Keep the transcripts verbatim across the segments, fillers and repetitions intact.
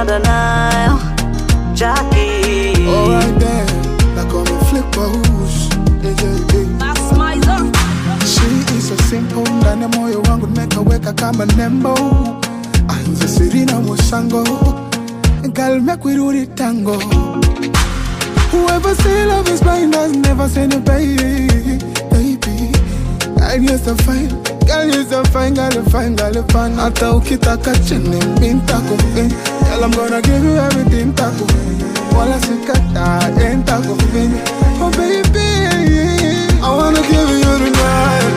on the Nile. Jackie. Alright then, now call me Flippers. Maximizer. She is so simple, ndani moyo wangu nimekaweka kama nembo. Anza Serena Musango, girl make we do the tango. Whoever say love is blind has never seen it, baby, baby. Girl you're so fine, girl you're so fine, girl you're fine, girl you're fine. Hata ukitaka chini nitakupin. Girl I'm gonna give you everything tako. Wala sikata nitakupin. Oh baby, I wanna give you the night.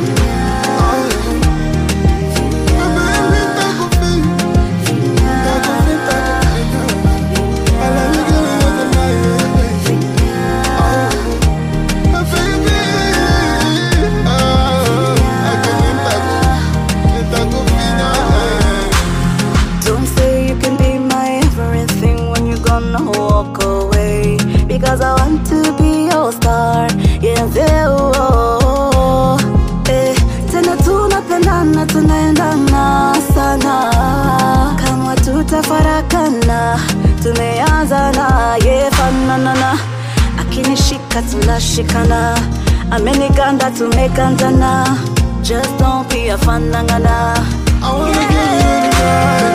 Walk away because I want to be your star. Yes, oh, oh, oh. Eh, tena tunapendana tunaendana sana. Kama tutafarakana tumeanzana. Yeah, fanana. Akinishika tunashikana. Ameniganda tumekandana. Just don't be a fanangana. I wanna give you the night.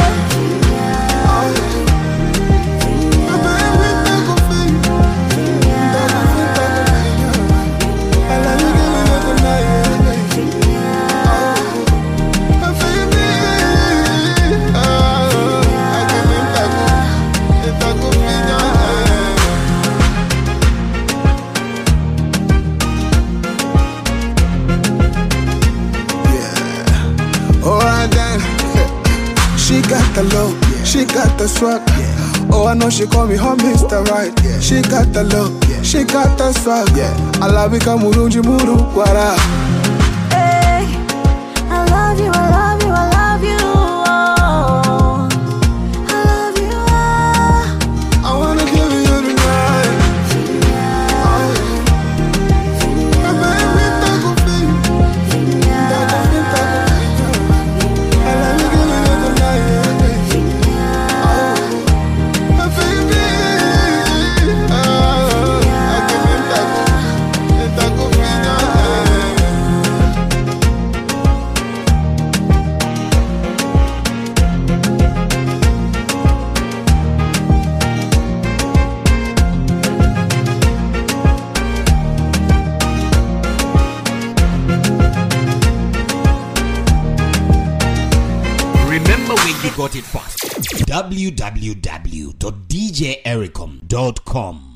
She got the look, yeah. She got the swag, yeah. Oh, I know she call me her Mister Right, yeah. She got the look, yeah. She got the swag, yeah. I love you, kamurunji muru wara. Hey, I love you, I love you, I love you. Oh, I love you. Oh. I wanna give you the night. Oh, yeah. Baby, tako feel. Tako feel, tako feel. I love you, give you the night. Remember where you got it first. w w w dot d j ericom dot com